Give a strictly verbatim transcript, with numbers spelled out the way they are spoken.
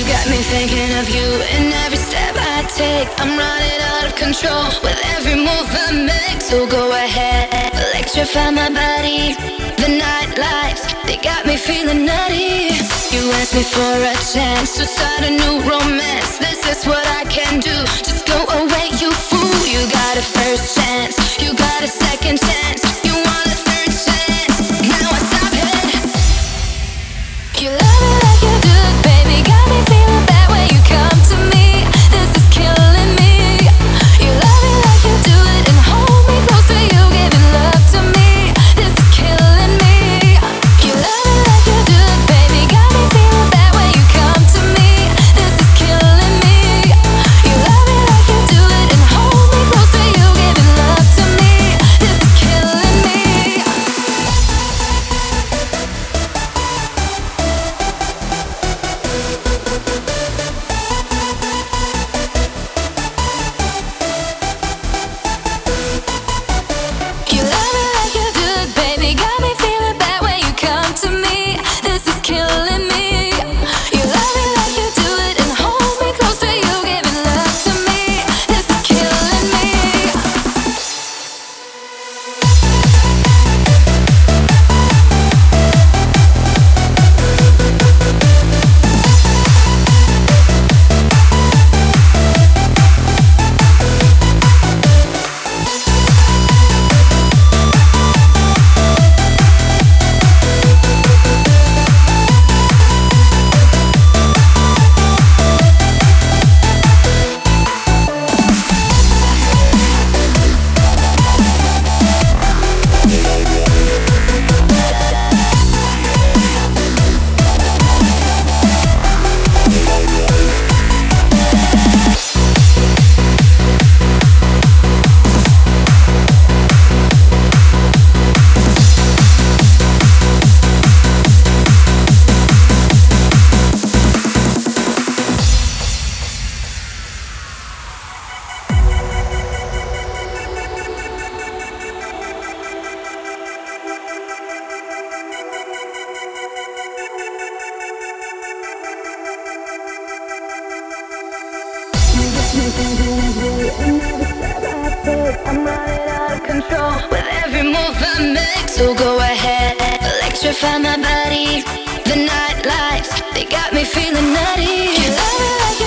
got me thinking of you in every step I take. I'm running out of control with every move I make. So go ahead, electrify my body. The night lights, they got me feeling nutty. You asked me for a chance to start a new romance. This is what I can do. Just go away, you fool. You got a first chance, you got a second chance, you want a third chance. Now I stop it. You love it like you do it, baby. Got me feeling bad when you come to me. This is killing me. You love it like you do it and hold me close to you, giving love to me. This is killing me. You love it like you do it, baby. Got me feeling bad when you come to me. This is killing me. You love it like you do it and hold me close to you, giving love to me. This is killing me. You love it like you do it, baby. Got me feeling bad when you come to me. This is killing me. You love it like you do it and hold me close to you, giving love to me. This is killing me. I'm running out of control with every move I make. So go ahead, electrify my body. The night lights, they got me feeling nutty. You love it like you